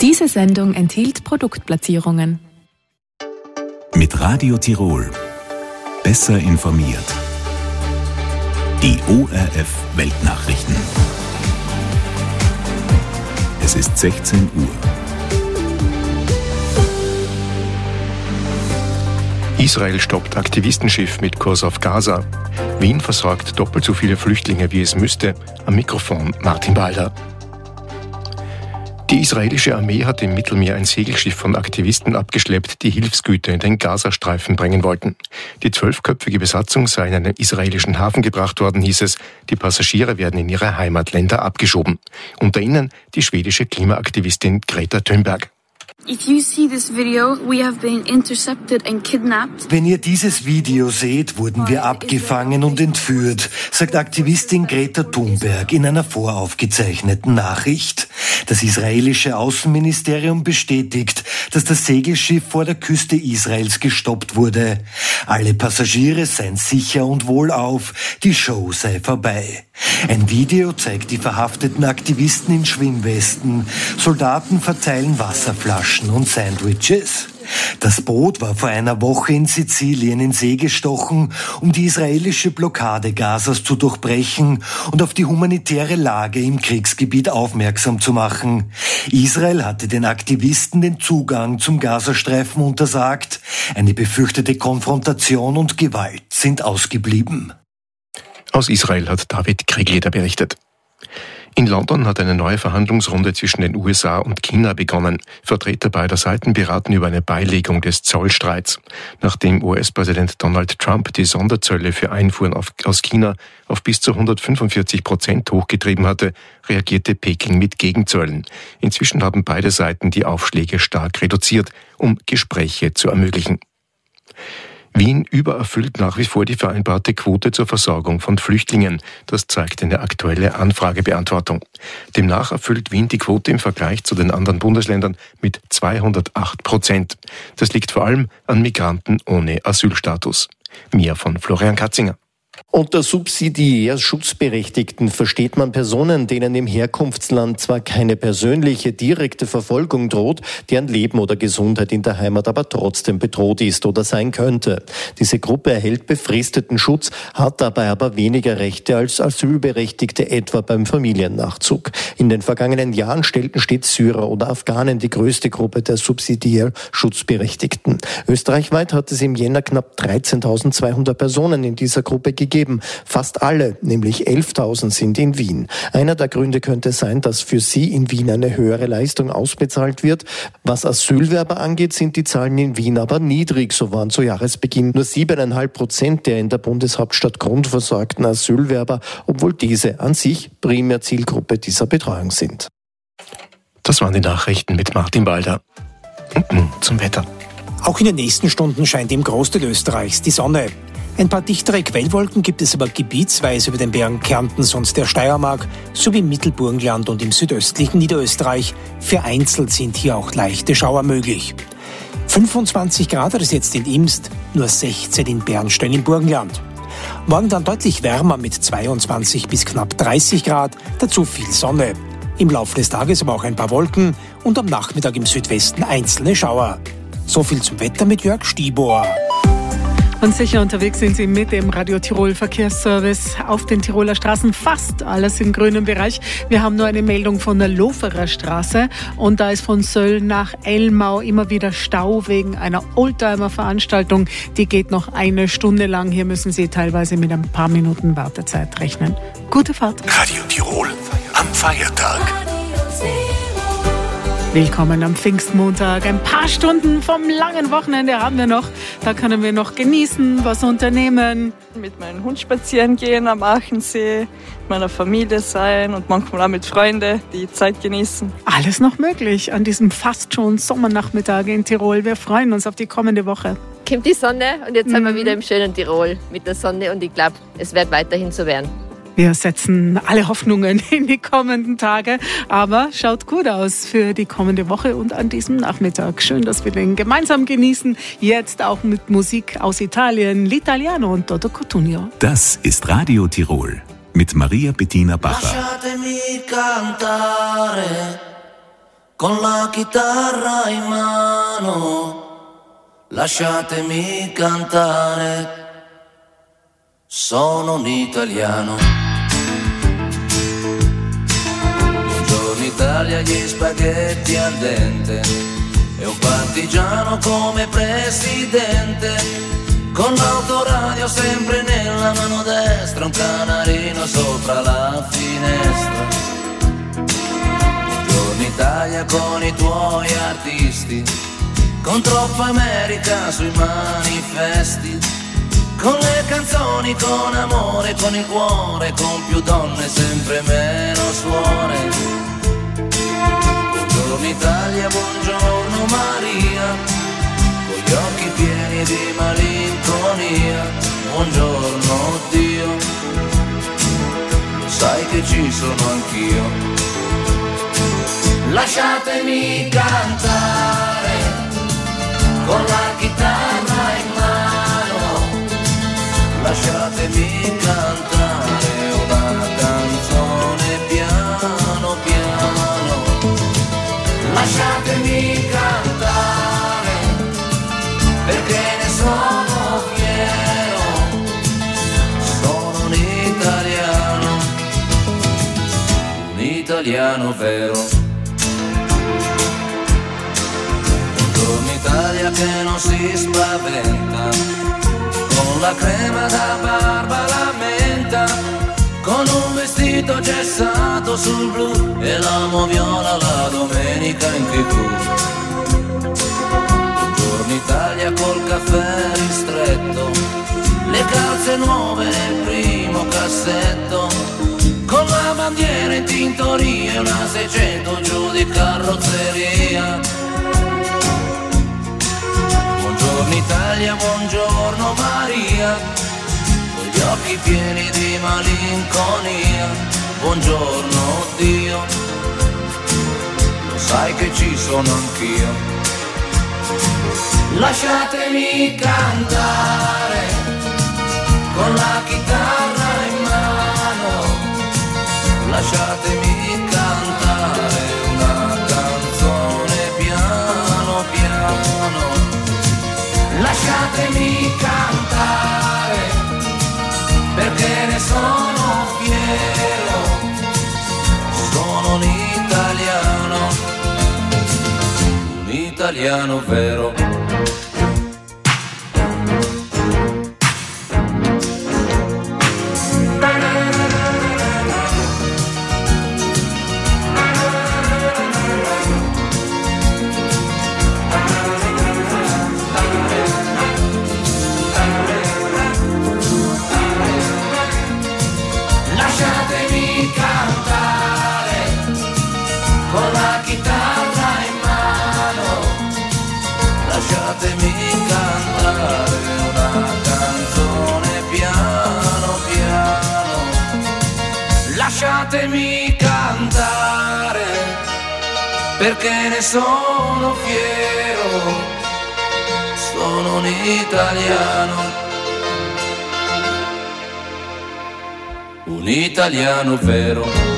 Diese Sendung enthielt Produktplatzierungen. Mit Radio Tirol. Besser informiert. Die ORF Weltnachrichten. Es ist 16 Uhr. Israel stoppt Aktivistenschiff mit Kurs auf Gaza. Wien versorgt doppelt so viele Flüchtlinge, wie es müsste. Am Mikrofon Martin Balder. Die israelische Armee hat im Mittelmeer ein Segelschiff von Aktivisten abgeschleppt, die Hilfsgüter in den Gazastreifen bringen wollten. Die 12-köpfige Besatzung sei in einen israelischen Hafen gebracht worden, hieß es. Die Passagiere werden in ihre Heimatländer abgeschoben. Unter ihnen die schwedische Klimaaktivistin Greta Thunberg. Wenn ihr dieses Video seht, wurden wir abgefangen und entführt, sagt Aktivistin Greta Thunberg in einer voraufgezeichneten Nachricht. Das israelische Außenministerium bestätigt, dass das Segelschiff vor der Küste Israels gestoppt wurde. Alle Passagiere seien sicher und wohlauf, die Show sei vorbei. Ein Video zeigt die verhafteten Aktivisten in Schwimmwesten. Soldaten verteilen Wasserflaschen und Sandwiches. Das Boot war vor einer Woche in Sizilien in See gestochen, um die israelische Blockade Gazas zu durchbrechen und auf die humanitäre Lage im Kriegsgebiet aufmerksam zu machen. Israel hatte den Aktivisten den Zugang zum Gazastreifen untersagt. Eine befürchtete Konfrontation und Gewalt sind ausgeblieben. Aus Israel hat David Kriegleder berichtet. In London hat eine neue Verhandlungsrunde zwischen den USA und China begonnen. Vertreter beider Seiten beraten über eine Beilegung des Zollstreits. Nachdem US-Präsident Donald Trump die Sonderzölle für Einfuhren aus China auf bis zu 145% hochgetrieben hatte, reagierte Peking mit Gegenzöllen. Inzwischen haben beide Seiten die Aufschläge stark reduziert, um Gespräche zu ermöglichen. Wien übererfüllt nach wie vor die vereinbarte Quote zur Versorgung von Flüchtlingen. Das zeigt eine aktuelle Anfragebeantwortung. Demnach erfüllt Wien die Quote im Vergleich zu den anderen Bundesländern mit 208%. Das liegt vor allem an Migranten ohne Asylstatus. Mehr von Florian Katzinger. Unter subsidiär Schutzberechtigten versteht man Personen, denen im Herkunftsland zwar keine persönliche, direkte Verfolgung droht, deren Leben oder Gesundheit in der Heimat aber trotzdem bedroht ist oder sein könnte. Diese Gruppe erhält befristeten Schutz, hat dabei aber weniger Rechte als Asylberechtigte, etwa beim Familiennachzug. In den vergangenen Jahren stellten stets Syrer oder Afghanen die größte Gruppe der subsidiär Schutzberechtigten. Österreichweit hat es im Jänner knapp 13.200 Personen in dieser Gruppe gegeben. Fast alle, nämlich 11.000, sind in Wien. Einer der Gründe könnte sein, dass für sie in Wien eine höhere Leistung ausbezahlt wird. Was Asylwerber angeht, sind die Zahlen in Wien aber niedrig. So waren zu Jahresbeginn nur 7,5% der in der Bundeshauptstadt grundversorgten Asylwerber, obwohl diese an sich primär Zielgruppe dieser Betreuung sind. Das waren die Nachrichten mit Martin Balder. Und nun zum Wetter. Auch in den nächsten Stunden scheint im Großteil Österreichs die Sonne. Ein paar dichtere Quellwolken gibt es aber gebietsweise über den Bergen Kärntens und der Steiermark sowie im Mittelburgenland und im südöstlichen Niederösterreich. Vereinzelt sind hier auch leichte Schauer möglich. 25 Grad hat es jetzt in Imst, nur 16 in Bernstein im Burgenland. Morgen dann deutlich wärmer mit 22 bis knapp 30 Grad, dazu viel Sonne. Im Laufe des Tages aber auch ein paar Wolken und am Nachmittag im Südwesten einzelne Schauer. So viel zum Wetter mit Jörg Stibor. Und sicher unterwegs sind Sie mit dem Radio Tirol Verkehrsservice auf den Tiroler Straßen. Fast alles im grünen Bereich. Wir haben nur eine Meldung von der Loferer Straße. Und da ist von Söll nach Elmau immer wieder Stau wegen einer Oldtimer-Veranstaltung. Die geht noch eine Stunde lang. Hier müssen Sie teilweise mit ein paar Minuten Wartezeit rechnen. Gute Fahrt. Radio Tirol am Feiertag. Willkommen am Pfingstmontag. Ein paar Stunden vom langen Wochenende haben wir noch. Da können wir noch genießen, was unternehmen. Mit meinem Hund spazieren gehen am Aachensee, mit meiner Familie sein und manchmal auch mit Freunden die Zeit genießen. Alles noch möglich an diesem fast schon Sommernachmittag in Tirol. Wir freuen uns auf die kommende Woche. Kommt die Sonne und jetzt sind wir wieder im schönen Tirol mit der Sonne und ich glaube, es wird weiterhin so werden. Wir setzen alle Hoffnungen in die kommenden Tage, aber schaut gut aus für die kommende Woche und an diesem Nachmittag. Schön, dass wir den gemeinsam genießen, jetzt auch mit Musik aus Italien, L'Italiano und Toto Cotugno. Das ist Radio Tirol mit Maria Bettina Bacher. Lasciatemi cantare con la chitarra in mano, lasciatemi cantare, sono un italiano. Buongiorno Italia, gli spaghetti al dente, e un partigiano come presidente, con l'autoradio sempre nella mano destra, un canarino sopra la finestra. Buongiorno Italia con i tuoi artisti, con troppa America sui manifesti, con le canzoni, con amore, con il cuore, con più donne, sempre meno suore. Buongiorno Italia, buongiorno Maria, con gli occhi pieni di malinconia. Buongiorno Dio, lo sai che ci sono anch'io. Lasciatemi cantare con la chitarra in mano, lasciatemi cantare una canzone piano piano, lasciatemi cantare perché ne sono fiero, sono un italiano vero. Italia che non si spaventa, con la crema da barba la menta, con un vestito gessato sul blu e l'amo viola la domenica in TV. Buongiorno Italia col caffè ristretto, le calze nuove nel primo cassetto, con la bandiera in tintoria e una 600 giù di carrozzeria. Buongiorno Italia, buongiorno Maria, con gli occhi pieni di malinconia. Buongiorno Dio, lo sai che ci sono anch'io. Lasciatemi cantare con la chitarra in mano, lasciatemi cantare una canzone piano piano. Lasciatemi cantare perché ne sono fiero, sono un italiano vero. Lasciatemi cantare perché ne sono fiero, sono un italiano vero.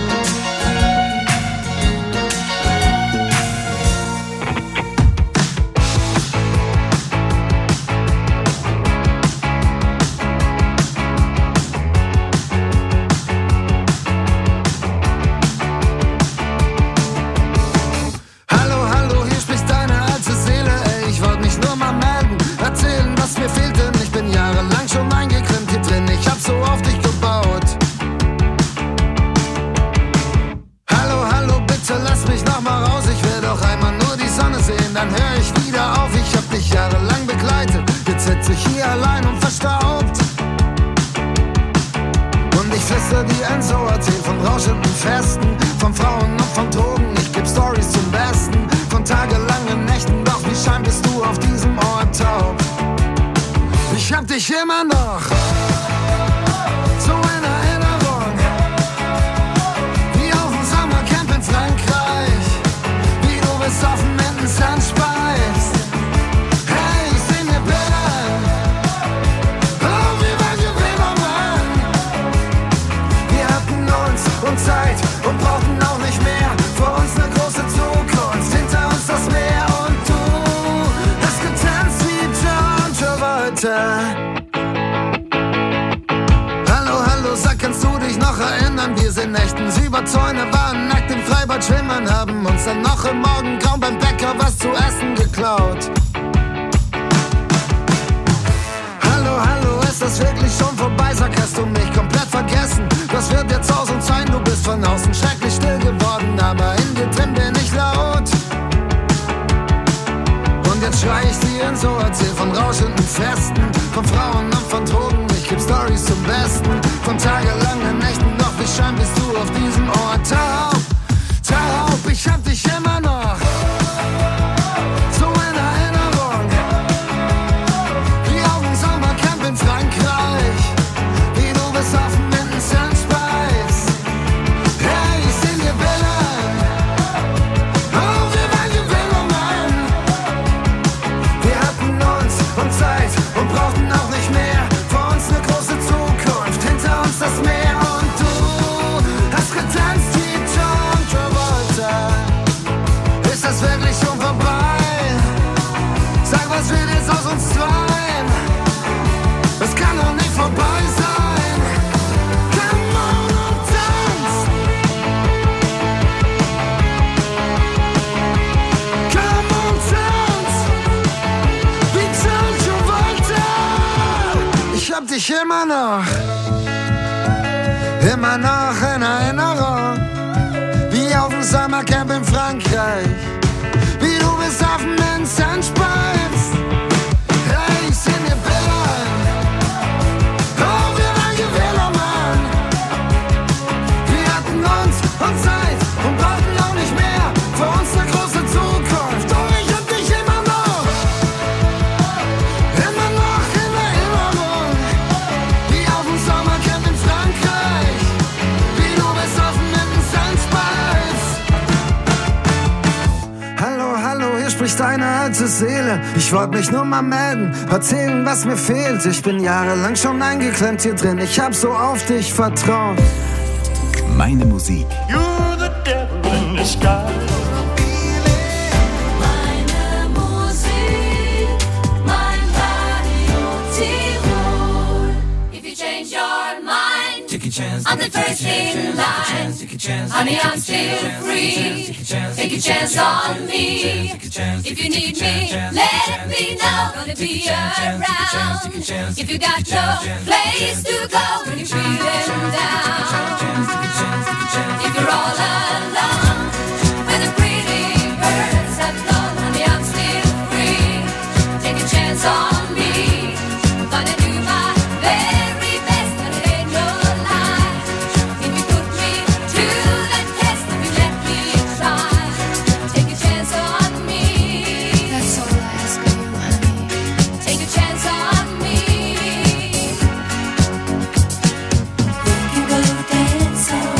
Und Zeit und brauchten auch nicht mehr. Vor uns eine große Zukunft. Mann, wir sind nächtens über Zäune, waren nackt im Freibad schwimmen, haben uns dann noch im Morgengrauen beim Bäcker was zu essen geklaut. Hallo, ist das wirklich schon vorbei? Sag, hast du mich komplett vergessen? Das wird jetzt aus uns sein, du bist von außen schrecklich still geworden, aber in dir drin bin ich laut. Und jetzt schrei ich dir so, erzähl von rauschenden Festen, von Frauen und von Drogen, ich geb Storys zum Besten, von tagelangen Nächten, doch wie schein bist du auf diesem Ort taub, ich hab dich immer noch so in Erinnerung, wie auf dem Sommercamp in Frankreich, wie du bist auf dem Minden Spice. Hey, ich seh dir Bildern, oh, wir waren Juwelen. Wir hatten uns und Zeit und brauchten auch nicht mehr, vor uns eine große Zukunft, hinter uns das Meer. Und du hast getanzt wie John Travolta. Ist das wirklich schon vorbei? Sag, was wird jetzt aus uns zweien? Das kann doch nicht vorbei sein. Come on und tanz. Come on, tanz. Wie John Travolta. Ich hab dich immer noch in Erinnerung, wie auf dem Sommercamp in Frankreich, wie du bist auf dem Minden Spice. Hey, ich seh dir Bildern, oh, wir waren Juwelen, Mann. Wir hatten uns und Zeit und brauchten auch nicht mehr, für uns eine große Zukunft. Oh, ich hab dich immer noch in Erinnerung, wie auf dem Sommercamp in Frankreich, wie du bist auf dem Minden Spice. Hallo, hier spricht deine alte Seele. Ich wollte mich nur mal melden, erzählen, was mir fehlt. Ich bin jahrelang schon eingeklemmt hier drin, ich hab so auf dich vertraut. Meine Musik. You're the devil in disguise. Meine Musik, mein Radio Tirol. If you change your mind, Take a chance. I'm the first in line. Honey, I'm still free. Take a chance on me. If you need me, let me know. Gonna be around. If you got no place to go when you're feeling down. If you're all alone, when the pretty birds have flown, honey, I'm still free. Take a chance on me. Gonna do my very best, and it ain't no lie. If you put me to the test, if you let me try, take a chance on me. That's all I ask of you, honey. Take a chance on me. We can go dancing.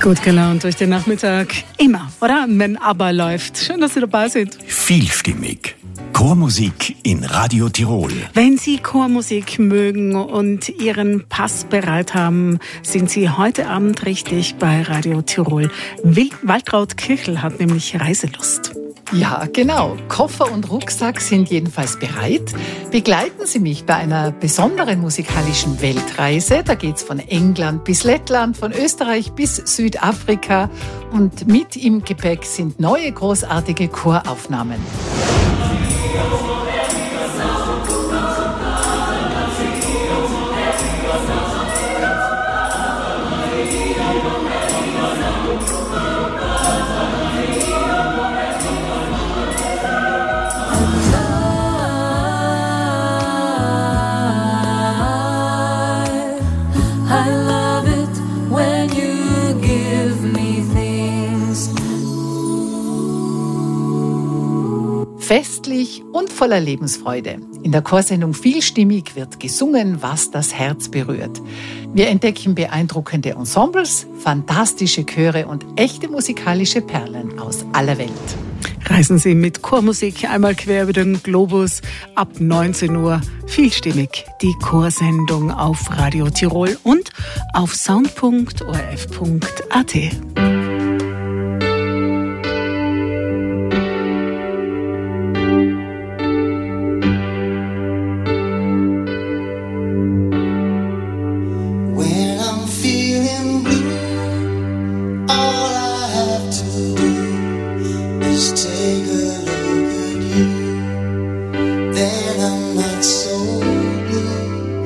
Gut gelaunt durch den Nachmittag. Immer, oder? Wenn ABBA läuft. Schön, dass Sie dabei sind. Vielstimmig. Chormusik in Radio Tirol. Wenn Sie Chormusik mögen und Ihren Pass bereit haben, sind Sie heute Abend richtig bei Radio Tirol. Waltraud Kirchel hat nämlich Reiselust. Ja, genau. Koffer und Rucksack sind jedenfalls bereit. Begleiten Sie mich bei einer besonderen musikalischen Weltreise. Da geht's von England bis Lettland, von Österreich bis Südafrika. Und mit im Gepäck sind neue großartige Choraufnahmen. Festlich und voller Lebensfreude. In der Chorsendung Vielstimmig wird gesungen, was das Herz berührt. Wir entdecken beeindruckende Ensembles, fantastische Chöre und echte musikalische Perlen aus aller Welt. Reisen Sie mit Chormusik einmal quer über den Globus ab 19 Uhr. Vielstimmig die Chorsendung auf Radio Tirol und auf sound.orf.at.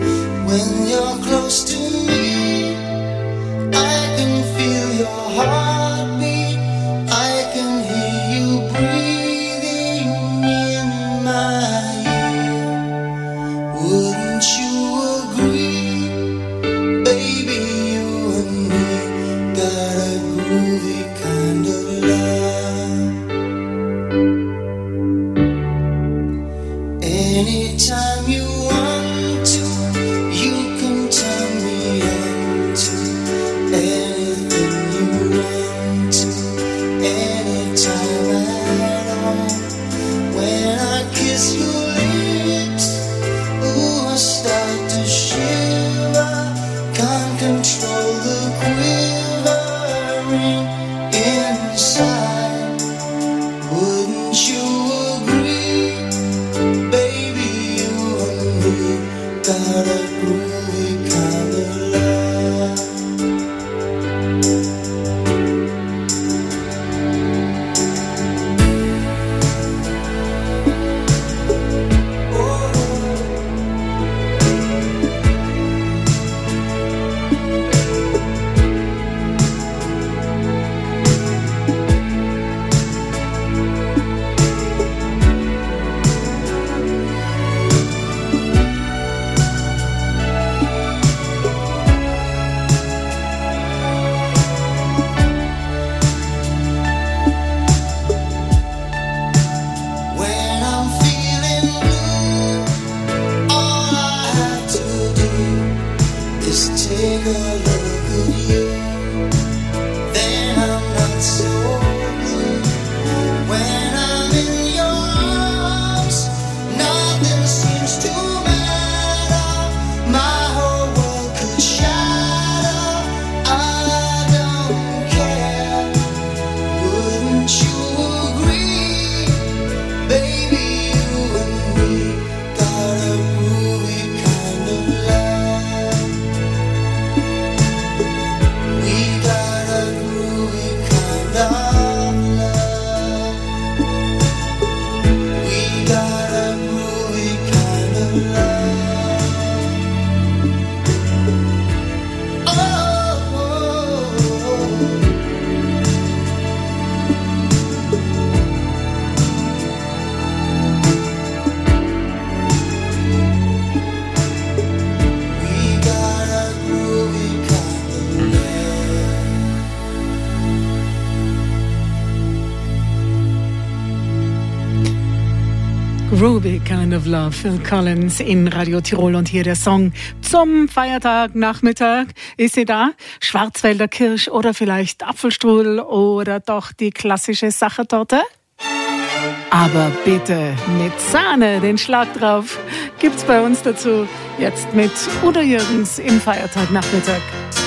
When you're close to me, I can feel your heart. Groovy Kind of Love, Phil Collins in Radio Tirol. Und hier der Song zum Feiertagnachmittag. Ist sie da? Schwarzwälder Kirsch oder vielleicht Apfelstrudel oder doch die klassische Sachertorte? Aber bitte mit Sahne, den Schlag drauf, gibt's bei uns dazu. Jetzt mit Udo Jürgens im Feiertagnachmittag.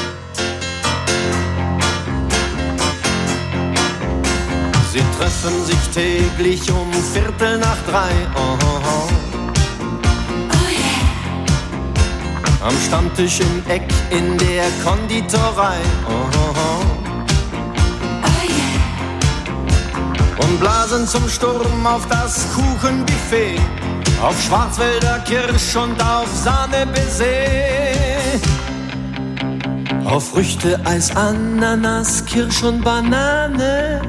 Sie treffen sich täglich um 2:15. Oh, oh, oh. Oh yeah. Am Stammtisch im Eck in der Konditorei. Oh, oh, oh. Oh yeah. Und blasen zum Sturm auf das Kuchenbuffet, auf Schwarzwälder Kirsch und auf Sahne-Baiser, auf Früchte, Eis, Ananas, Kirsch und Banane.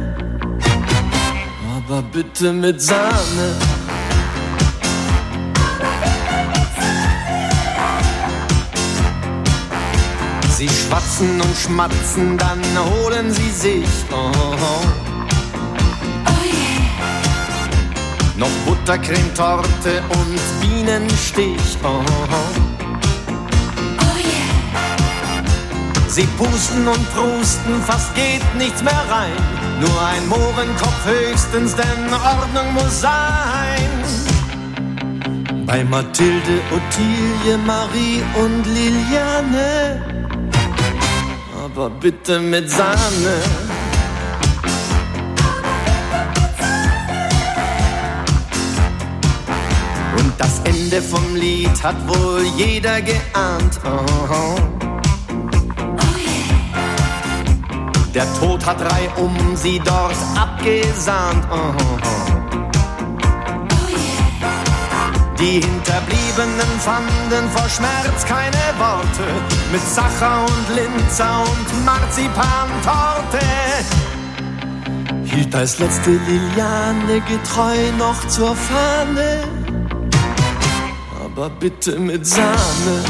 Aber bitte mit Sahne. Sie schwatzen und schmatzen, dann holen sie sich oh, oh. Oh yeah. Noch Buttercremetorte und Bienenstich oh, oh. Oh yeah. Sie pusten und prusten, fast geht nichts mehr rein. Nur ein Mohrenkopf höchstens, denn Ordnung muss sein. Bei Mathilde, Ottilie, Marie und Liliane. Aber bitte mit Sahne. Und das Ende vom Lied hat wohl jeder geahnt. Oh, oh. Der Tod hat reihum sie dort abgesahnt. Oh, oh, oh. Oh yeah. Die Hinterbliebenen fanden vor Schmerz keine Worte. Mit Sacher und Linzer und Marzipantorte hielt als letzte Liliane getreu noch zur Fahne. Aber bitte mit Sahne.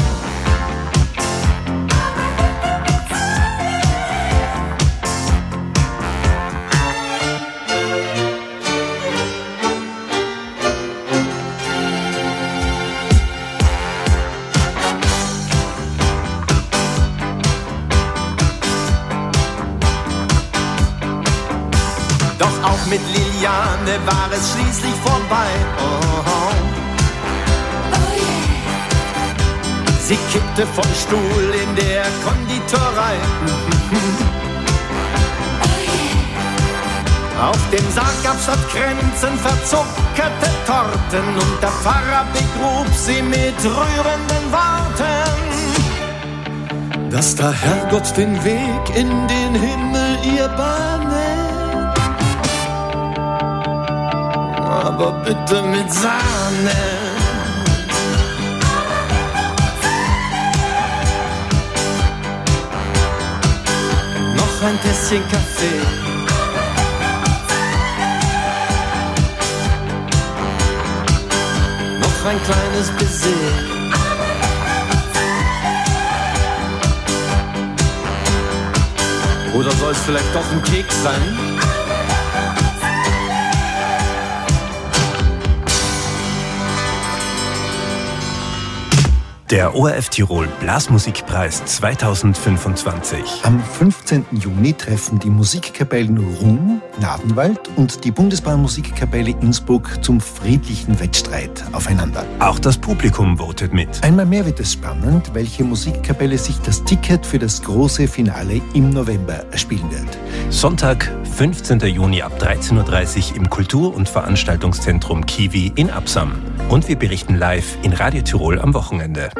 Mit Liliane war es schließlich vorbei. Oh, oh. Oh yeah. Sie kippte vom Stuhl in der Konditorei. Oh yeah. Auf dem Sarg gab's statt Kränzen verzuckerte Torten und der Pfarrer begrub sie mit rührenden Worten, dass der Herrgott den Weg in den Himmel ihr bahne. Aber bitte mit Sahne. Noch ein Tässchen Kaffee. Noch ein kleines Baiser. Oder soll es vielleicht doch ein Keks sein? Der ORF Tirol Blasmusikpreis 2025. Am 15. Juni treffen die Musikkapellen Ruhm, Nadenwald und die Bundesbahnmusikkapelle Innsbruck zum friedlichen Wettstreit aufeinander. Auch das Publikum votet mit. Einmal mehr wird es spannend, welche Musikkapelle sich das Ticket für das große Finale im November erspielen wird. Sonntag, 15. Juni ab 13.30 Uhr im Kultur- und Veranstaltungszentrum Kiwi in Absam. Und wir berichten live in Radio Tirol am Wochenende.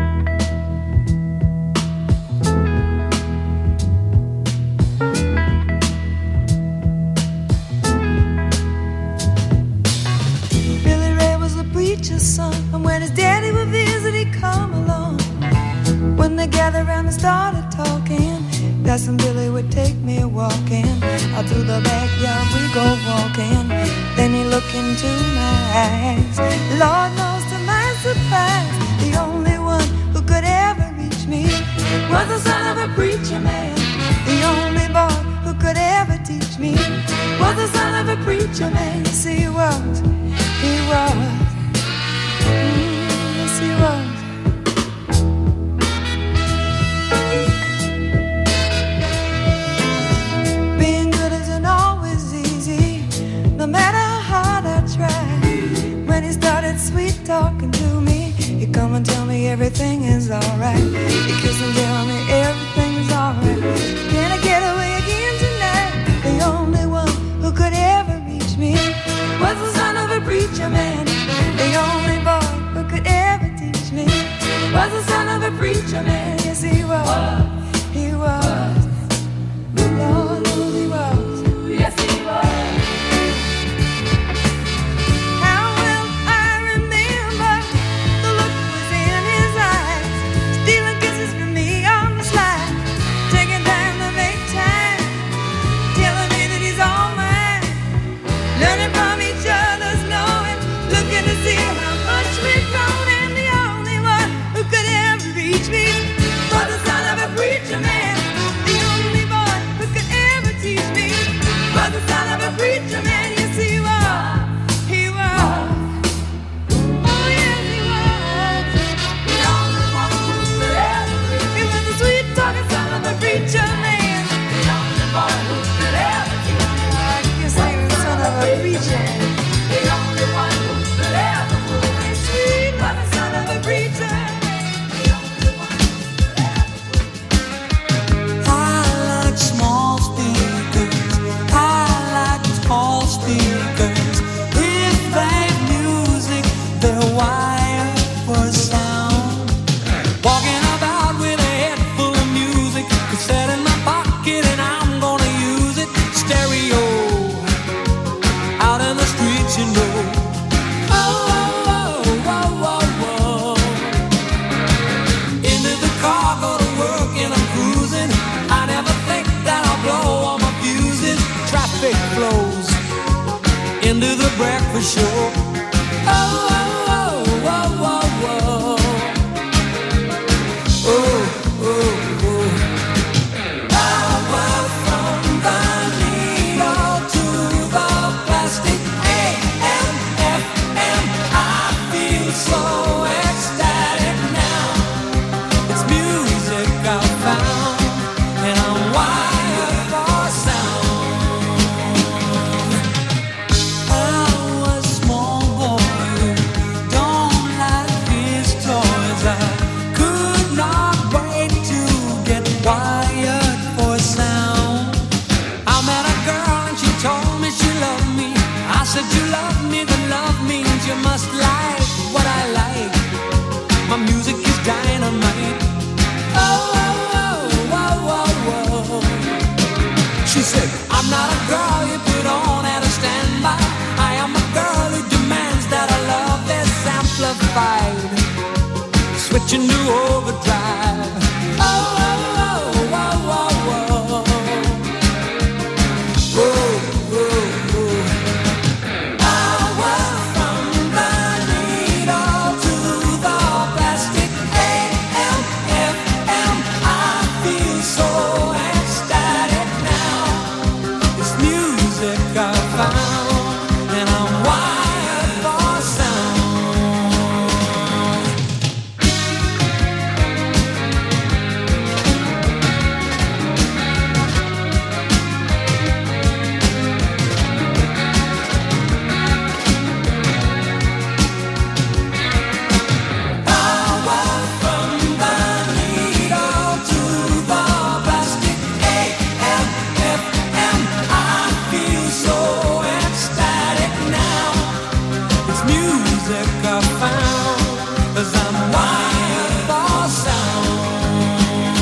Billy Ray was a preacher's son, and when his daddy would visit, he'd come along. When they gathered around and started talking, Cousin Billy would take me walking. Out through the backyard we go walking. Then he looked into my eyes. Lord knows to my surprise, the only one who could ever reach me was the son of a preacher man. The only boy who could ever teach me was the son of a preacher man. Yes, he was. everything is alright. You kiss and tell me everything is alright. Can I get away again tonight? The only one who could ever reach me was the son of a preacher man. The only boy who could ever teach me was the son of a preacher man. Yes, he was. He was. Lord knows he was. Yes, he was. How well I remember the look was in his eyes, stealing kisses from me on the slide, taking time to make time, telling me that he's all mine, learning from each other's knowing, looking to see how much we've grown, and the only one who could ever reach me was the son of a preacher man. The only boy who could ever teach me was the son of a preacher man. Yes, he was. He was. Oh, yes, he was. The only one who could ever reach me. He was the sweet talking son of a preacher man. The only boy who could ever teach me. I guess he was the son of a preacher. The only one who could ever move me sweet was the son of a preacher. I like small speakers. I like tall speakers. If they've music, they're wired for sound. Walking about with a head full of music, cassette in my pocket, and I'm gonna use it. Stereo out in the streets, you know. Oh, oh, oh, oh, oh. Into the car, go to work, and I'm cruising. I never think that I'll blow all my fuses. Traffic flows into the breakfast show. Oh, oh, oh, oh, oh, oh. Oh, oh, oh. Power from the needle to the plastic. AM, FM, I feel so ecstatic now. It's music I found, and I'm wired for sound. I was a small boy who don't like his toys. I could not wait to get wired for sound. I met a girl and she told me she loved me. I said, you love me, then love means you must like what I like. My music is dynamite. Oh, oh, oh, oh, oh, oh. She said, I'm not a girl you put on at a standby. I am a girl who demands that I love is amplified, switching to overdrive. Oh, oh, oh, oh, oh, oh. Oh, oh, oh. Power from the needle to the plastic. AM, FM, I feel so ecstatic now. It's music I found, and I'm wired for sound. Power from the needle to the plastic. AM, FM, I feel so ecstatic now. It's music I found, 'cause I'm wired for sound.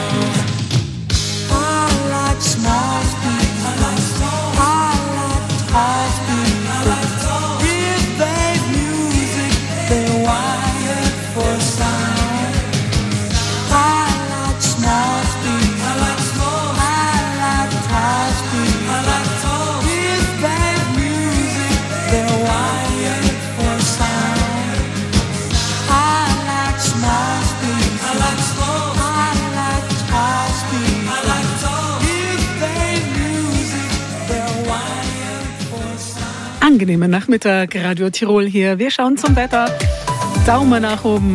I like small speakers. I like tall speakers. If they've music, they're wired for sound. I like small speakers. I like tall speakers. If they've music, they're wired for sound. I like small speakers. I like tall speakers. If they've music, they're wired for sound. Angenehmer Nachmittag, Radio Tirol hier. Wir schauen zum Wetter. Daumen nach oben.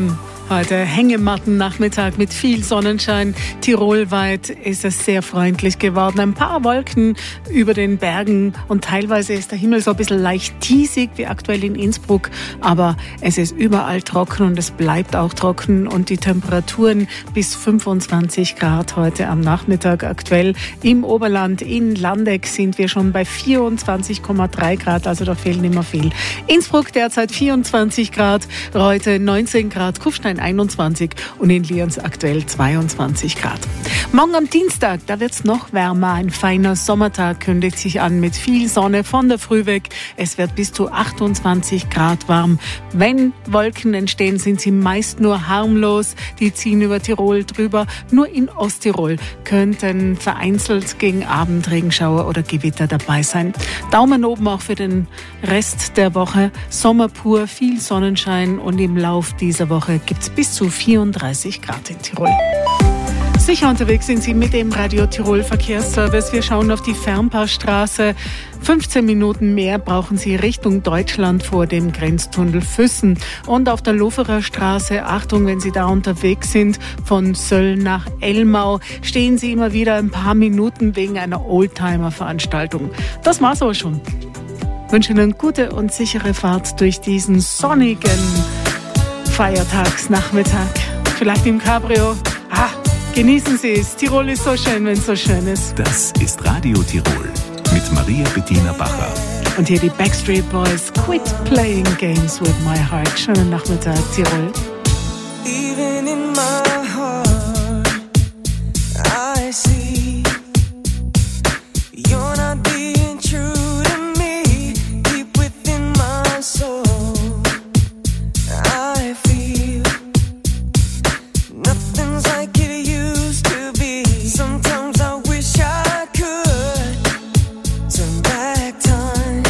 Heute Hängematten-Nachmittag mit viel Sonnenschein. Tirolweit ist es sehr freundlich geworden. Ein paar Wolken über den Bergen und teilweise ist der Himmel so ein bisschen leicht diesig wie aktuell in Innsbruck. Aber es ist überall trocken und es bleibt auch trocken und die Temperaturen bis 25 Grad heute am Nachmittag aktuell. Im Oberland, in Landeck sind wir schon bei 24,3 Grad, also da fehlen immer viel. Innsbruck derzeit 24 Grad, Reute 19 Grad, Kufstein 21 und in Lienz aktuell 22 Grad. Morgen am Dienstag, da wird es noch wärmer. Ein feiner Sommertag kündigt sich an mit viel Sonne von der Früh weg. Es wird bis zu 28 Grad warm. Wenn Wolken entstehen, sind sie meist nur harmlos. Die ziehen über Tirol drüber. Nur in Osttirol könnten vereinzelt gegen Abend Regenschauer oder Gewitter dabei sein. Daumen oben auch für den Rest der Woche. Sommer pur, viel Sonnenschein und im Lauf dieser Woche gibt es bis zu 34 Grad in Tirol. Sicher unterwegs sind Sie mit dem Radio Tirol Verkehrsservice. Wir schauen auf die Fernpassstraße. 15 Minuten mehr brauchen Sie Richtung Deutschland vor dem Grenztunnel Füssen. Und auf der Loferer Straße, Achtung, wenn Sie da unterwegs sind, von Söll nach Elmau, stehen Sie immer wieder ein paar Minuten wegen einer Oldtimer-Veranstaltung. Das war's aber schon. Ich wünsche Ihnen gute und sichere Fahrt durch diesen sonnigen Feiertagsnachmittag. Vielleicht im Cabrio. Genießen Sie es. Tirol ist so schön, wenn es so schön ist. Das ist Radio Tirol mit Maria Bettina Bacher. Und hier die Backstreet Boys. Quit playing games with my heart. Schönen Nachmittag, Tirol. Even in my heart, I see you're not being true to me. Deep within my soul, I feel nothing's like it used to be. Sometimes I wish I could turn back time.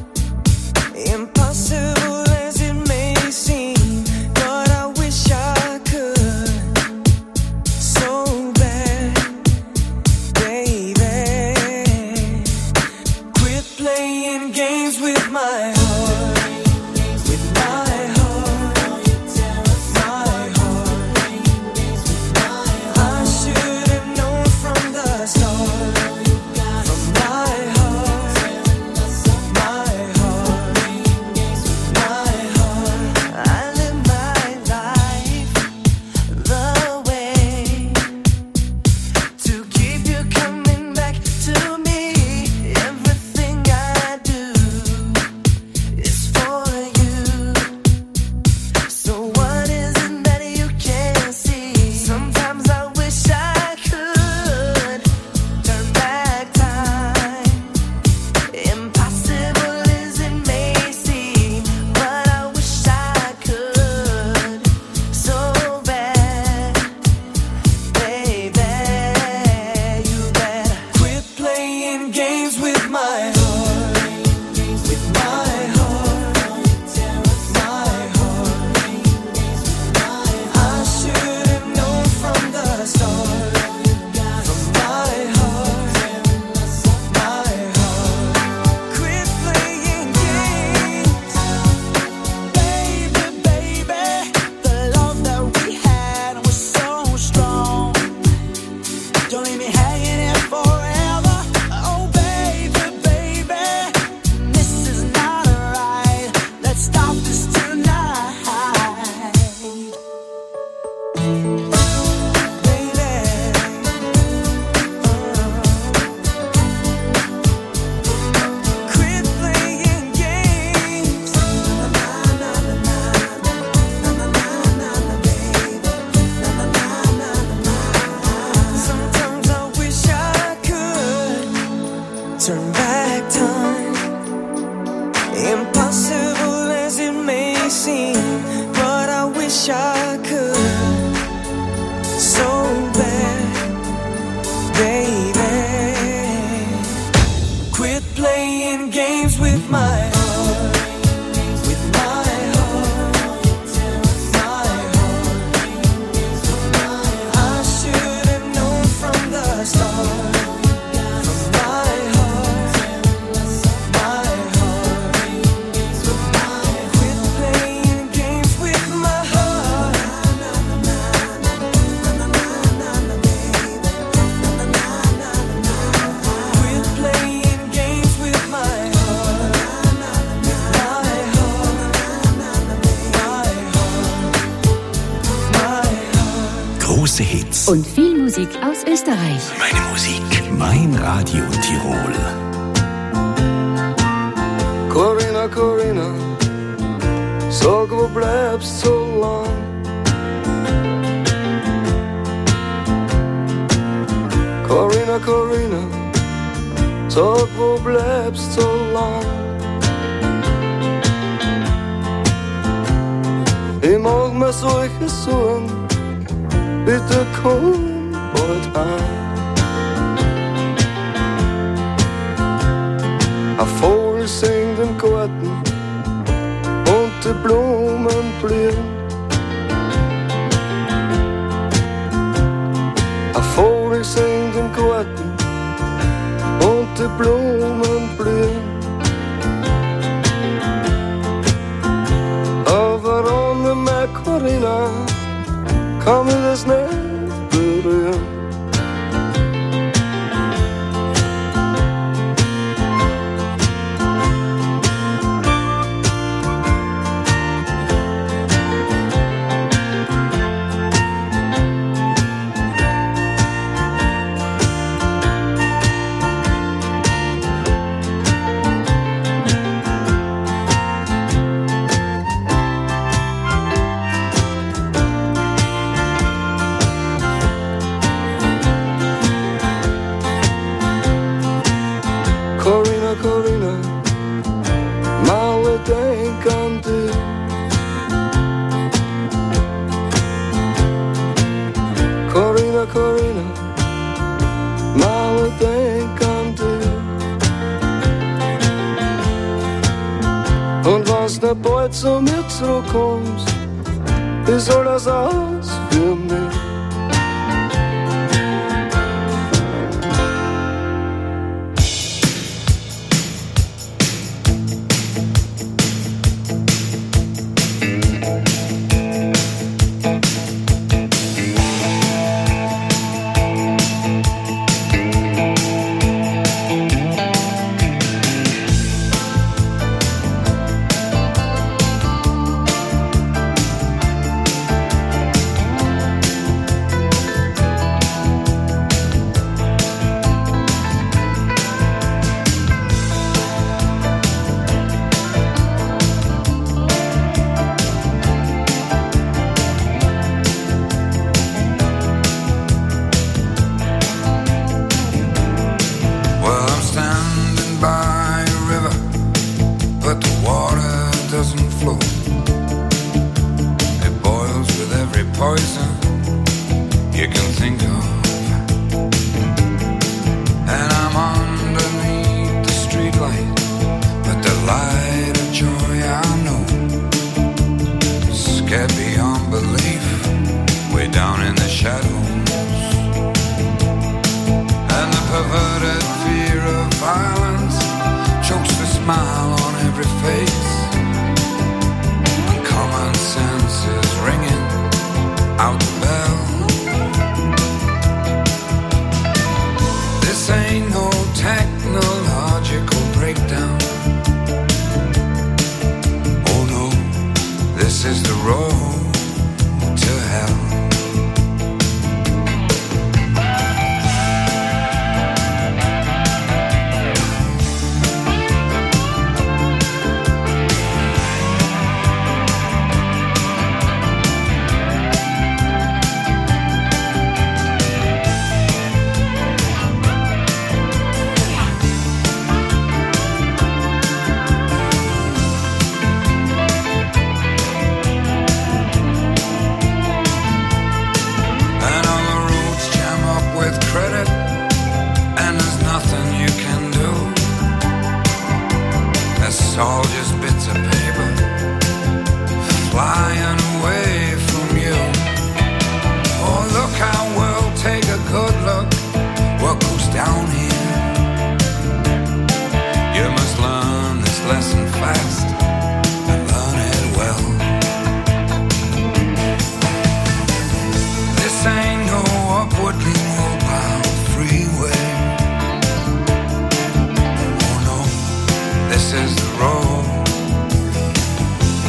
Impossible as it may seem, but I wish I could so bad, baby. Quit playing games with my heart, with my heart, my heart. I should have known from the start. From my heart, my heart, my heart. I live my life the way to keep you coming back to me. Everything I do is for you. So what is it that you can't see? Sometimes I wish I could turn back time. Impossible as it may seem, but I wish I could so bad, baby. You better quit playing games with my heart, with my heart, my heart. I should have known from the start. From my heart, my heart. Quit playing games, baby, baby. The love that we had was so strong. Don't leave me hanging here forever. Oh, baby, baby, this is not right. Let's stop this tonight. Quit playing games. Sometimes I wish I could turn back time. Impossible as it may seem, but I wish I could so bad, baby. Quit playing games with my heart, with my heart, my heart. I should have known from the start. From my heart, Und viel Musik aus Österreich. Meine Musik, mein Radio Tirol. Corinna, Corinna, sag, wo bleibst so lang? Corinna, Corinna, sag, wo bleibst so lang? Ich mag mir solche Sorgen, bitte komm bald heim. Ein Vogel singt im Garten und die Blumen blühen. Ein Vogel singt im Garten und die Blumen blühen. Aber ohne meine Corinna kann mich das nicht berühren. Corinna, mal denk an dich. Corinna, Corinna, mal denk an dich. Und wenn's nicht bald zu mir zurückkommst, wie soll das aus für mich?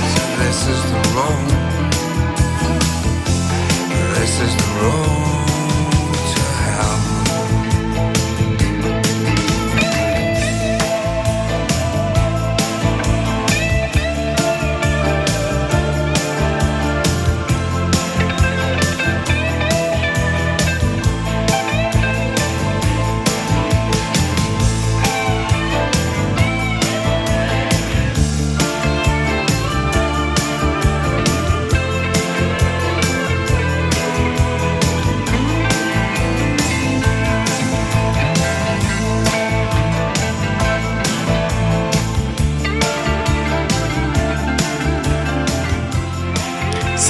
This is the road.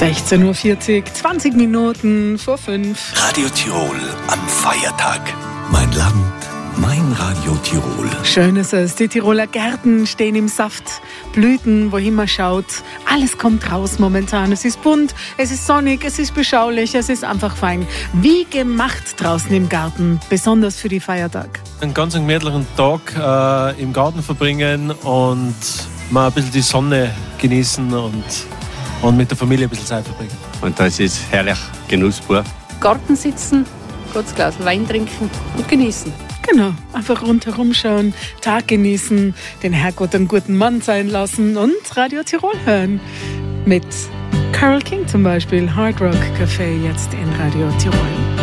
16.40 Uhr, 20 Minuten vor 5. Radio Tirol am Feiertag. Mein Land, mein Radio Tirol. Schön ist es, die Tiroler Gärten stehen im Saft, Blüten, wohin man schaut. Alles kommt raus momentan. Es ist bunt, es ist sonnig, es ist beschaulich, es ist einfach fein. Wie gemacht draußen im Garten, besonders für die Feiertag. Einen ganz gemütlichen Tag im Garten verbringen und mal ein bisschen die Sonne genießen und mit der Familie ein bisschen Zeit verbringen. Und das ist herrlich genussbar. Garten sitzen, kurz Glas Wein trinken und genießen. Genau, einfach rundherum schauen, Tag genießen, den Herrgott einen guten Mann sein lassen und Radio Tirol hören. Mit Carole King zum Beispiel, Hard Rock Café jetzt in Radio Tirol.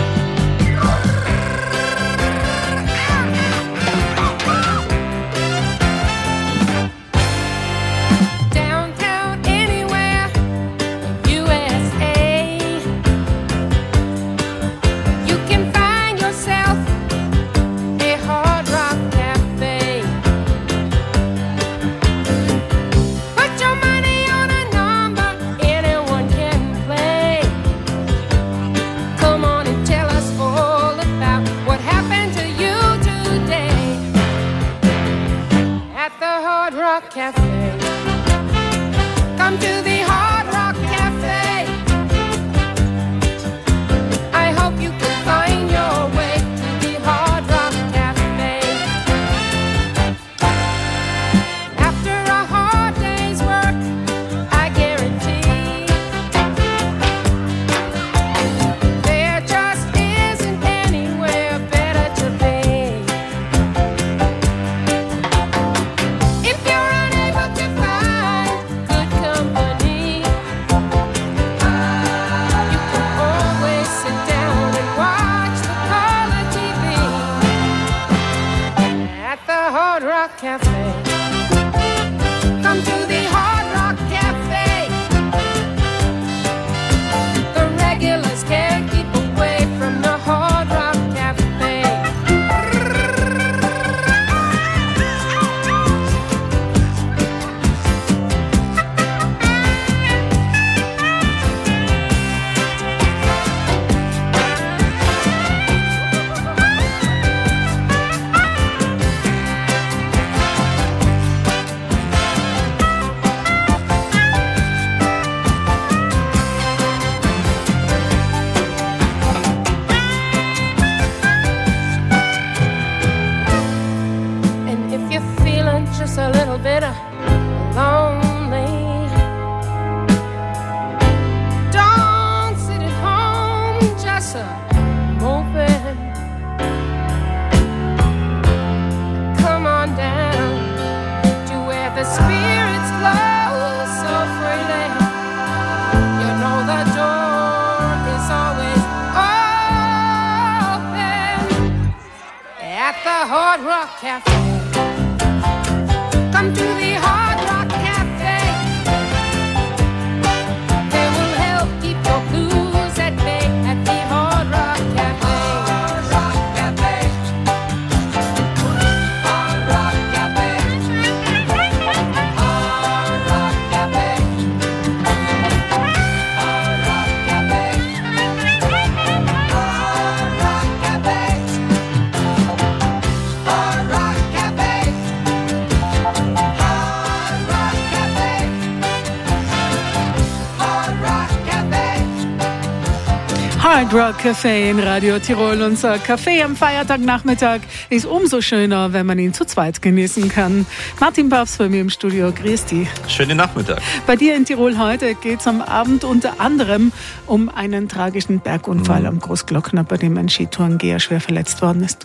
Hard Rock Café in Radio Tirol. Unser Café am Feiertagnachmittag ist umso schöner, wenn man ihn zu zweit genießen kann. Martin Papst bei mir im Studio. Grüß dich. Schönen Nachmittag. Bei dir in Tirol heute geht es am Abend unter anderem um einen tragischen Bergunfall am Großglockner, bei dem ein Skitourengeher schwer verletzt worden ist.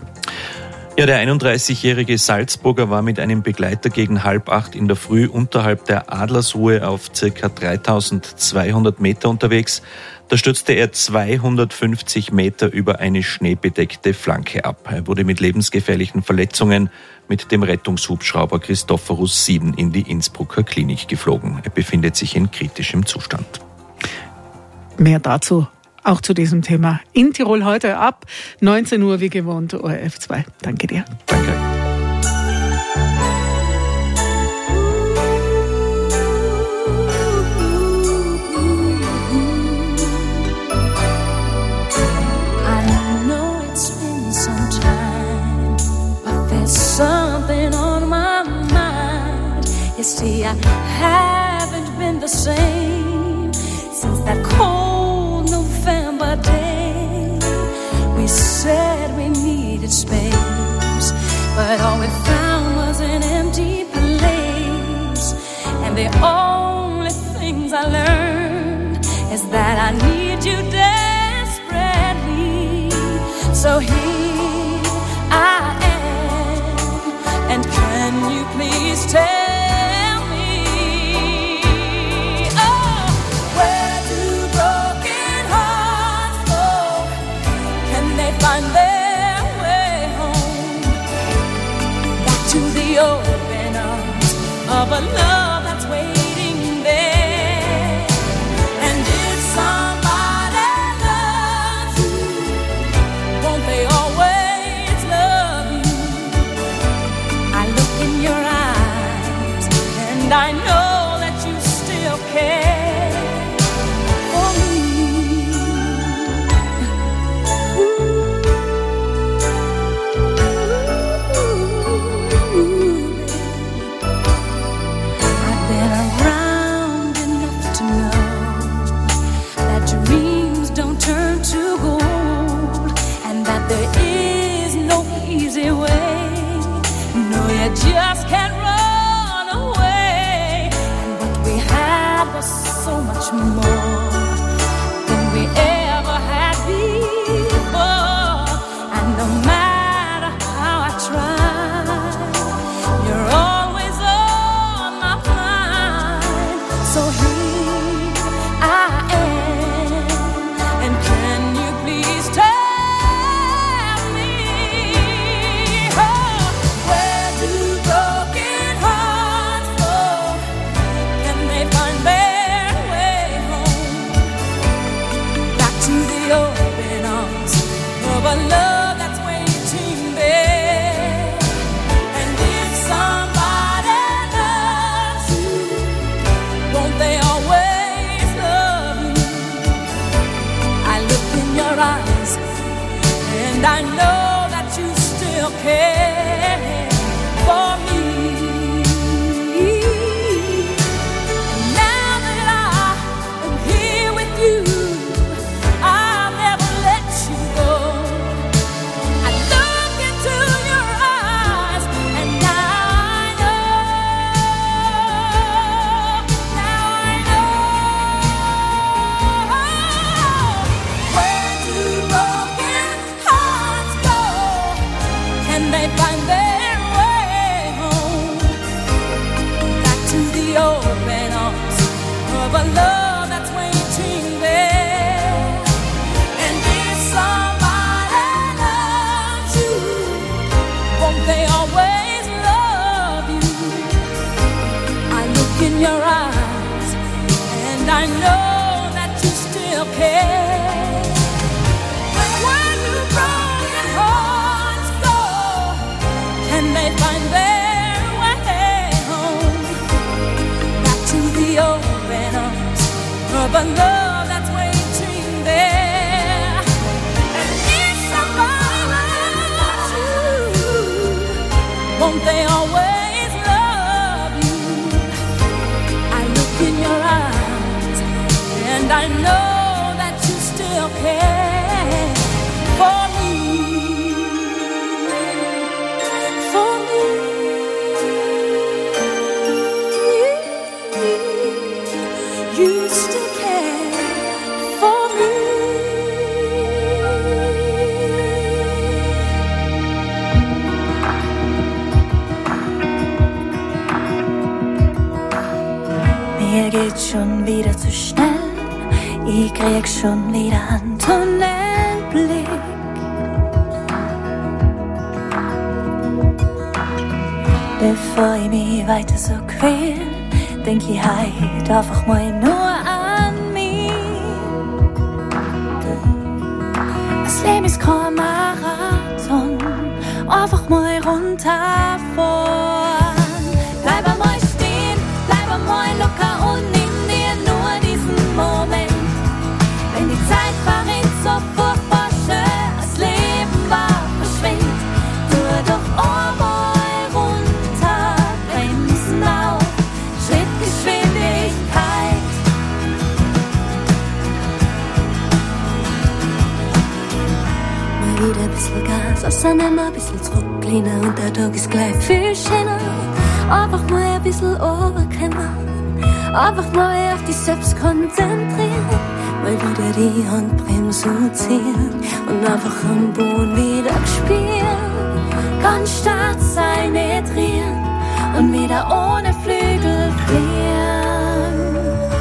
Ja, der 31-jährige Salzburger war mit einem Begleiter gegen 7:30 in der Früh unterhalb der Adlersruhe auf ca. 3200 Meter unterwegs. Da stürzte er 250 Meter über eine schneebedeckte Flanke ab. Er wurde mit lebensgefährlichen Verletzungen mit dem Rettungshubschrauber Christophorus 7 in die Innsbrucker Klinik geflogen. Er befindet sich in kritischem Zustand. Mehr dazu auch zu diesem Thema in Tirol heute ab 19 Uhr wie gewohnt, ORF 2. Danke dir. Danke. see, I haven't been the same since that cold November day. We said we needed space, but all we found was an empty place. And the only things I learned is that I need you desperately. So here I am, and can you please tell me, oh, where do broken hearts go? Can they find their way home? Back to the open arms of a love that's waiting there. And if somebody loves you, won't they always love you? I look in your eyes and I know that you still care for me. I've been around enough to know that dreams don't turn to gold, and that there is no easy way. No, you just can't run away. And what we had was so much more than we ever had before. And no matter how I try, you're always on my mind. So here I am, and can you please tell me, oh, where do broken hearts go? Can they find their way home? Back to the open arms of a love that's waiting there. And if somebody loves you, won't they always love you? I look in your eyes and I know that you still care for me. And now that I am here with you, I'll never let you go. I look into your eyes and now I know, where do broken hearts go? Can they find their way home? Back to the open arms of a love that's waiting there. And if somebody loves you, won't they always love you? I look in your eyes and I know that you still care. Where do broken hearts go? Can they find their way home? Back to the open arms of a love that's waiting there. And if somebody loves you, won't they always love you? I look in your eyes and I know that you still care for me. For me. You still care for me. Mir geht schon wieder zu schnell, ich krieg schon wieder einen Tunnelblick. Bevor ich mich weiter so quäl, denk ich halt einfach mal nur an mich. Das Leben ist kein Marathon, einfach mal runterfahren. Bleib einmal stehen, bleib einmal locker und nimm dir nur diesen Moment. Wenn die Zeit verrinnt, so furchtbar schnell, das Leben war verschwindet. Tu doch einmal runter, bremsen auf, sind immer ein bisschen zurücklehnen und der Tag ist gleich viel schöner. Einfach mal ein bisschen runterkommen, einfach mal auf dich selbst konzentrieren, mal wieder die Handbremse ziehen und einfach am Boden wieder spüren. Ganz stark sein, nicht drehen und wieder ohne Flügel fliehen.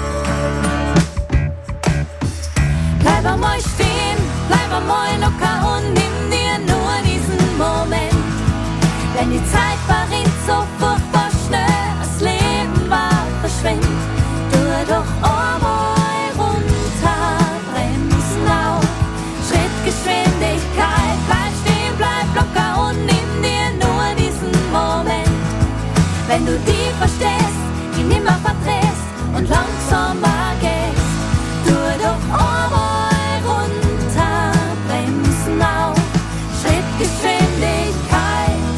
Bleib einmal stehen, bleib einmal locker und nimm dir nur diesen Moment. Wenn die Zeit verrinnt so furchtbar schnell, das Leben war verschwindet. Tu doch einmal runter, bremsen auf, Schrittgeschwindigkeit. Bleib stehen, bleib locker und nimm dir nur diesen Moment. Wenn du die verstehst, die nimmer verdrehst und langsamer gehst, tu doch einmal runter, bremsen auf, Schrittgeschwindigkeit.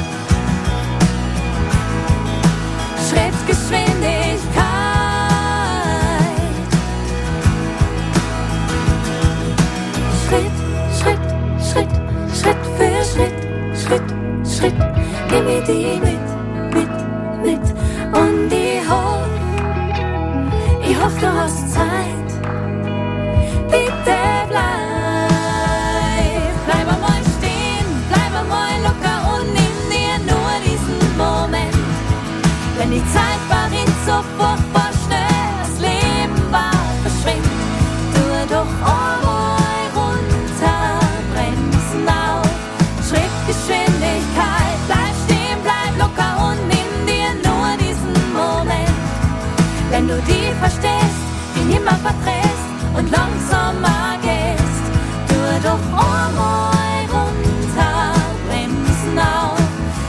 Schrittgeschwindigkeit. Schritt, Schritt, Schritt, Schritt für Schritt, Schritt, Schritt, nimm mir die mit und ich hoffe, du hast Zeit, bitte bleib einmal stehen, bleib einmal locker und nimm dir nur diesen Moment. Wenn die Zeit verrinnt so furchtbar schnell, das Leben war verschwindet, tu doch einmal runter, bremsen auf, Schrittgeschwindigkeit. Bleib stehen, bleib locker und nimm dir nur diesen Moment. Wenn du die verstehst, die nimmer verdrehst und langsamer gehst, tu doch einmal runter, bremsen auf,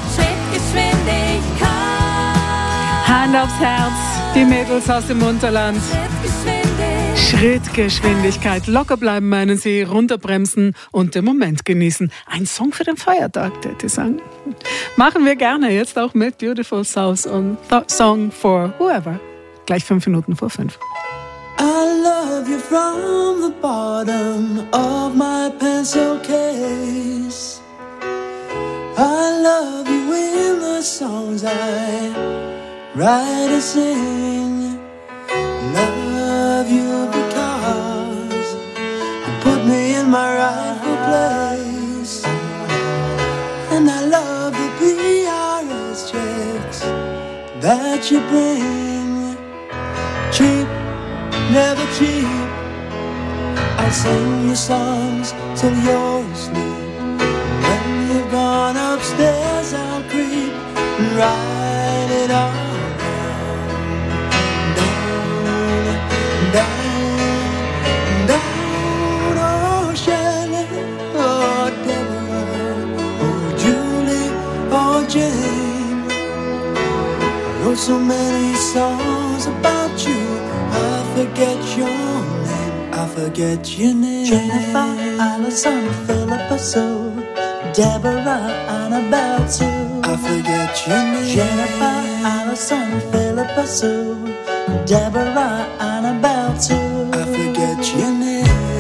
Schrittgeschwindigkeit. Hand aufs Herz, die Mädels aus dem Unterland. Schrittgeschwindigkeit. Locker bleiben, meinen sie, runterbremsen und den Moment genießen. Ein Song für den Feiertag, würde ich sagen. Machen wir gerne, jetzt auch mit Beautiful Souls und Song for Whoever. Gleich 5 Minuten vor 5. I love you from the bottom of my pencil case. I love you in the songs I write and sing. Love you because you put me in my rightful place. And I love the PRS checks that you bring. Cheap, never cheap. I'll sing you songs till you're asleep. When you've gone upstairs, I'll creep and write it all down, down, down. Oh, Shelley, oh, Deborah, oh, Julie, oh, Jane. I wrote so many songs about you, I forget your name, I forget your name. Jennifer, Allison, Philippa Sue, Deborah, Annabelle Sue. I forget your name. Jennifer, Allison, Philippa Sue, Deborah, Annabelle Sue. I forget your name.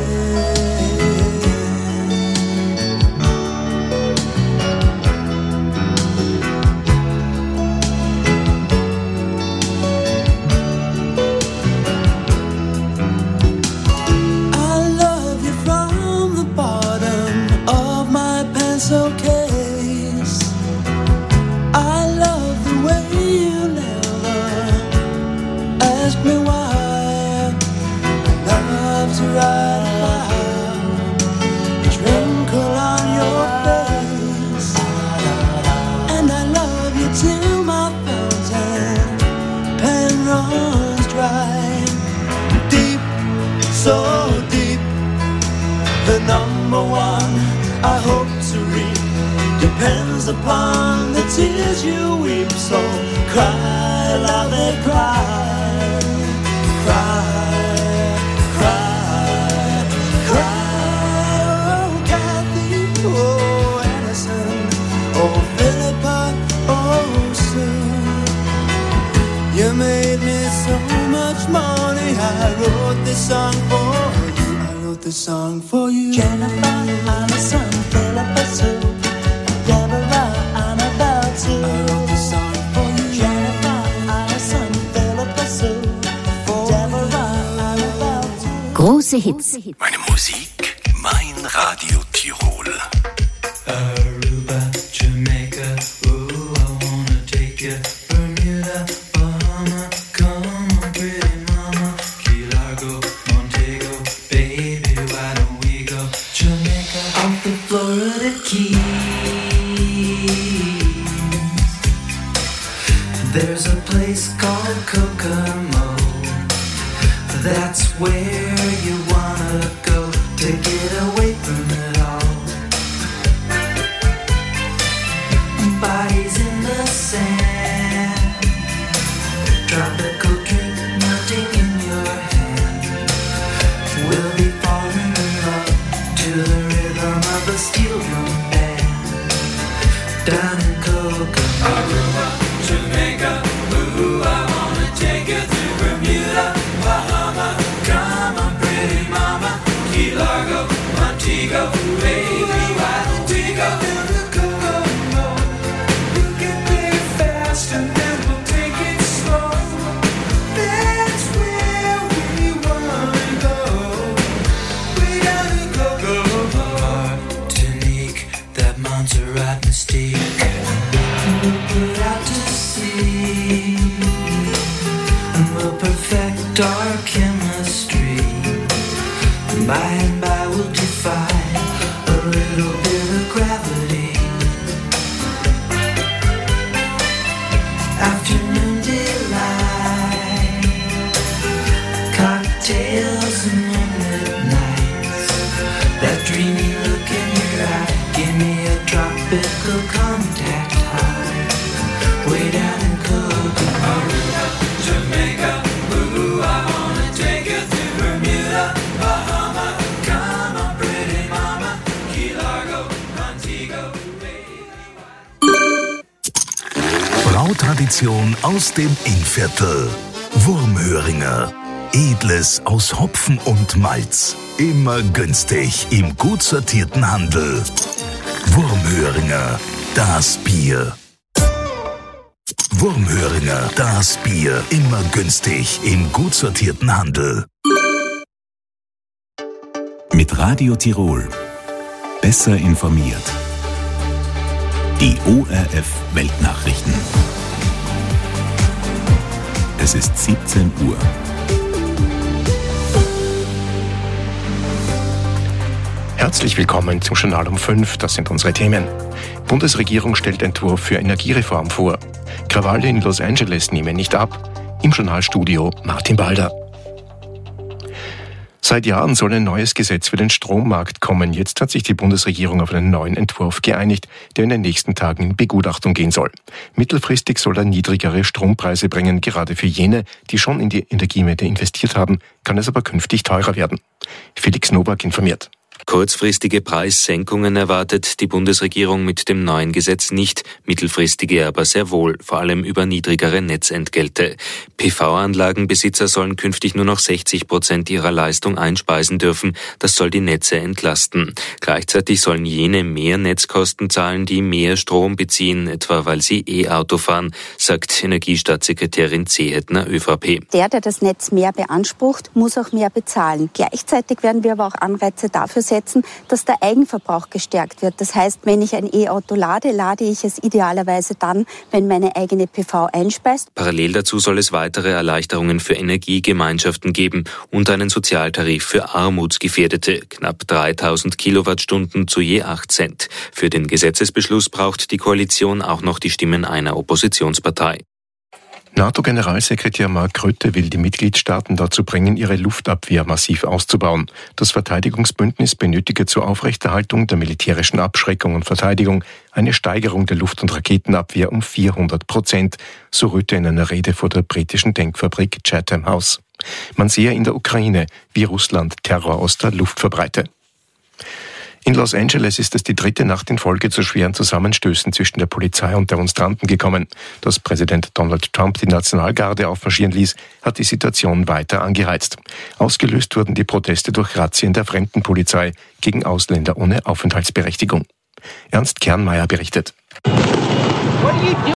I hope to reap depends upon the tears you weep. So cry, love it, cry, cry, cry, cry. Oh, Kathy, oh, Anderson, oh, Philippa, oh, Sue. You made me so much money. I wrote this song for you. I wrote this song for you. Jennifer, Allison, Philippa Sue, Große Hits. Meine Musik, mein Radio Tirol. Aruba, Jamaica, ooh, I wanna take you. Bermuda, Bahama, come on, pretty mama. Key Largo, Montego, baby, why don't we go? Jamaica, off the Florida Keys. There's a place called Kokomo. That's where you wanna go to get away from it all. Bodies in the sand, tropical drink melting in your hand. We'll be falling in love to the rhythm of a steel drum band. Down in Kokomo, Aruba, Jamaica, ooh, I wanna take you to Bermuda, Bahama, come on, pretty mama, Key Largo, Montego, baby, why don't we go to the Kokomo? We'll get there fast and then we'll take it slow. That's where we wanna go. Way down in Kokomo, Martinique, that Montserrat mystique. We'll put out to sea and we'll perfect our chemistry. By and by we'll defy a little bit of gravity. Afternoon delight, cocktails and moonlit nights. That dreamy look in your eye, give me a tropical contact high. Way down in Kokomo, Aruba, Jamaica, ooh, I wanna take you to Bermuda, Bahama, come on, pretty mama, Key Largo, Montego, Brautradition aus dem Innviertel. Wurmhöringer. Edles aus Hopfen und Malz. Immer günstig im gut sortierten Handel. Wurmhöringer, das Bier. Wurmhöringer, das Bier. Immer günstig im gut sortierten Handel. Mit Radio Tirol. Besser informiert. Die ORF Weltnachrichten. Es ist 17 Uhr. Herzlich willkommen zum Journal um 5. Das sind unsere Themen. Bundesregierung stellt Entwurf für Energiereform vor. Krawalle in Los Angeles nehmen nicht ab. Im Journalstudio Martin Balder. Seit Jahren soll ein neues Gesetz für den Strommarkt kommen. Jetzt hat sich die Bundesregierung auf einen neuen Entwurf geeinigt, der in den nächsten Tagen in Begutachtung gehen soll. Mittelfristig soll er niedrigere Strompreise bringen. Gerade für jene, die schon in die Energiewende investiert haben, kann es aber künftig teurer werden. Felix Nowak informiert. Kurzfristige Preissenkungen erwartet die Bundesregierung mit dem neuen Gesetz nicht, mittelfristige aber sehr wohl, vor allem über niedrigere Netzentgelte. PV-Anlagenbesitzer sollen künftig nur noch 60% ihrer Leistung einspeisen dürfen, das soll die Netze entlasten. Gleichzeitig sollen jene mehr Netzkosten zahlen, die mehr Strom beziehen, etwa weil sie E-Auto fahren, sagt Energiestaatssekretärin Zehetner, ÖVP. Der das Netz mehr beansprucht, muss auch mehr bezahlen. Gleichzeitig werden wir aber auch Anreize dafür setzen, dass der Eigenverbrauch gestärkt wird. Das heißt, wenn ich ein E-Auto lade, lade ich es idealerweise dann, wenn meine eigene PV einspeist. Parallel dazu soll es weitere Erleichterungen für Energiegemeinschaften geben und einen Sozialtarif für Armutsgefährdete, knapp 3000 Kilowattstunden zu je 8 Cent. Für den Gesetzesbeschluss braucht die Koalition auch noch die Stimmen einer Oppositionspartei. NATO-Generalsekretär Mark Rutte will die Mitgliedstaaten dazu bringen, ihre Luftabwehr massiv auszubauen. Das Verteidigungsbündnis benötige zur Aufrechterhaltung der militärischen Abschreckung und Verteidigung eine Steigerung der Luft- und Raketenabwehr um 400%, so Rutte in einer Rede vor der britischen Denkfabrik Chatham House. Man sehe in der Ukraine, wie Russland Terror aus der Luft verbreite. In Los Angeles ist es die dritte Nacht in Folge zu schweren Zusammenstößen zwischen der Polizei und Demonstranten gekommen. Dass Präsident Donald Trump die Nationalgarde aufmarschieren ließ, hat die Situation weiter angeheizt. Ausgelöst wurden die Proteste durch Razzien der Fremdenpolizei gegen Ausländer ohne Aufenthaltsberechtigung. Ernst Kernmeier berichtet.